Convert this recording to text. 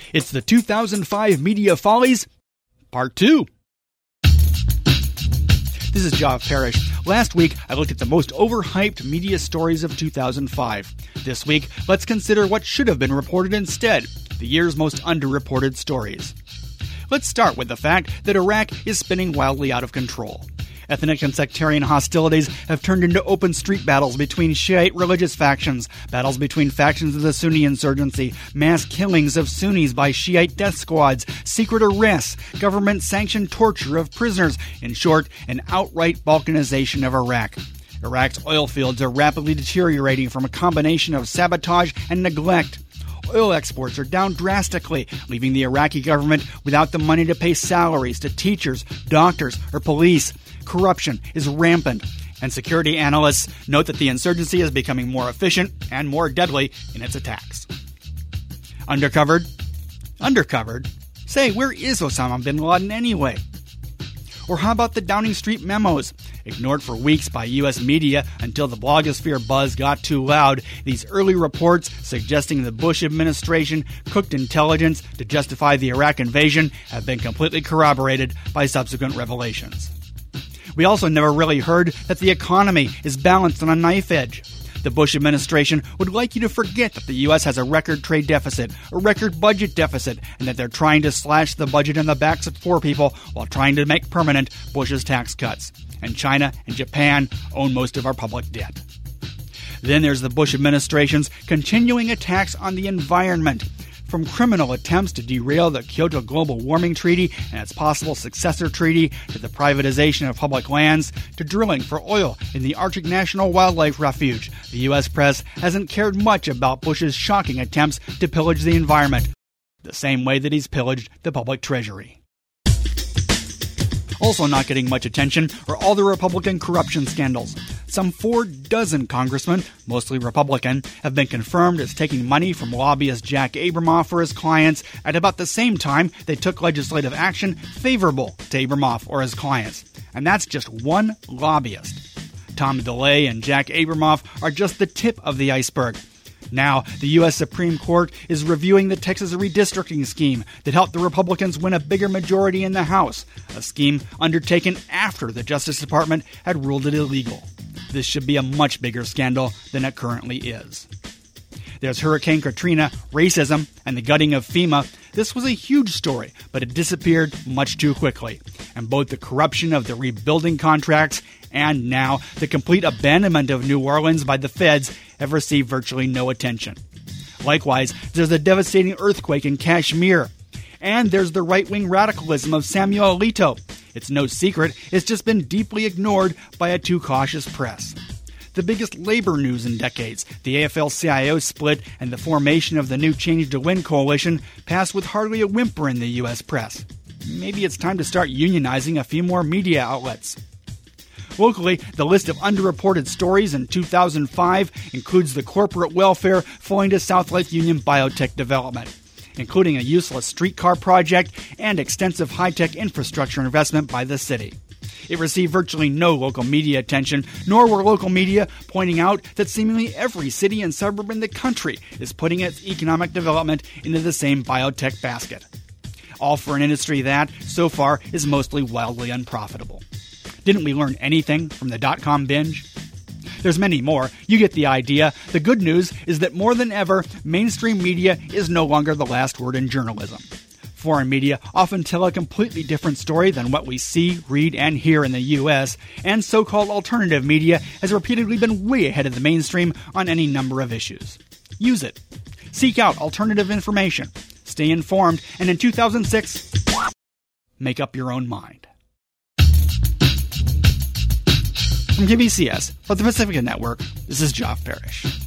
It's the 2005 Media Follies, Part 2. This is Geoff Parrish. Last week, I looked at the most overhyped media stories of 2005. This week, let's consider what should have been reported instead, the year's most underreported stories. Let's start with the fact that Iraq is spinning wildly out of control. Ethnic and sectarian hostilities have turned into open street battles between Shiite religious factions, battles between factions of the Sunni insurgency, mass killings of Sunnis by Shiite death squads, secret arrests, government-sanctioned torture of prisoners, in short, an outright balkanization of Iraq. Iraq's oil fields are rapidly deteriorating from a combination of sabotage and neglect. Oil exports are down drastically, leaving the Iraqi government without the money to pay salaries to teachers, doctors, or police. Corruption is rampant, and security analysts note that the insurgency is becoming more efficient and more deadly in its attacks. Undercovered? Undercovered? Say, where is Osama bin Laden anyway? Or how about the Downing Street memos? Ignored for weeks by U.S. media until the blogosphere buzz got too loud, these early reports suggesting the Bush administration cooked intelligence to justify the Iraq invasion have been completely corroborated by subsequent revelations. We also never really heard that the economy is balanced on a knife edge. The Bush administration would like you to forget that the U.S. has a record trade deficit, a record budget deficit, and that they're trying to slash the budget on the backs of poor people while trying to make permanent Bush's tax cuts. And China and Japan own most of our public debt. Then there's the Bush administration's continuing attacks on the environment. From criminal attempts to derail the Kyoto Global Warming Treaty and its possible successor treaty, to the privatization of public lands, to drilling for oil in the Arctic National Wildlife Refuge, the U.S. press hasn't cared much about Bush's shocking attempts to pillage the environment, the same way that he's pillaged the public treasury. Also not getting much attention are all the Republican corruption scandals. Some 4 dozen congressmen, mostly Republican, have been confirmed as taking money from lobbyist Jack Abramoff for his clients at about the same time they took legislative action favorable to Abramoff or his clients. And that's just one lobbyist. Tom DeLay and Jack Abramoff are just the tip of the iceberg. Now, the U.S. Supreme Court is reviewing the Texas redistricting scheme that helped the Republicans win a bigger majority in the House, a scheme undertaken after the Justice Department had ruled it illegal. This should be a much bigger scandal than it currently is. There's Hurricane Katrina, racism, and the gutting of FEMA. This was a huge story, but it disappeared much too quickly. And both the corruption of the rebuilding contracts and now the complete abandonment of New Orleans by the feds have received virtually no attention. Likewise, there's the devastating earthquake in Kashmir. And there's the right-wing radicalism of Samuel Alito. It's no secret, it's just been deeply ignored by a too cautious press. The biggest labor news in decades, the AFL-CIO split and the formation of the new Change to Win coalition, passed with hardly a whimper in the U.S. press. Maybe it's time to start unionizing a few more media outlets. Locally, the list of underreported stories in 2005 includes the corporate welfare flowing to South Lake Union biotech development, including a useless streetcar project and extensive high-tech infrastructure investment by the city. It received virtually no local media attention, nor were local media pointing out that seemingly every city and suburb in the country is putting its economic development into the same biotech basket. All for an industry that, so far, is mostly wildly unprofitable. Didn't we learn anything from the dot-com binge? There's many more. You get the idea. The good news is that more than ever, mainstream media is no longer the last word in journalism. Foreign media often tell a completely different story than what we see, read, and hear in the U.S., and so-called alternative media has repeatedly been way ahead of the mainstream on any number of issues. Use it. Seek out alternative information. Stay informed, and in 2006, make up your own mind. From KBCS, for the Pacifica Network, this is Geoff Parrish.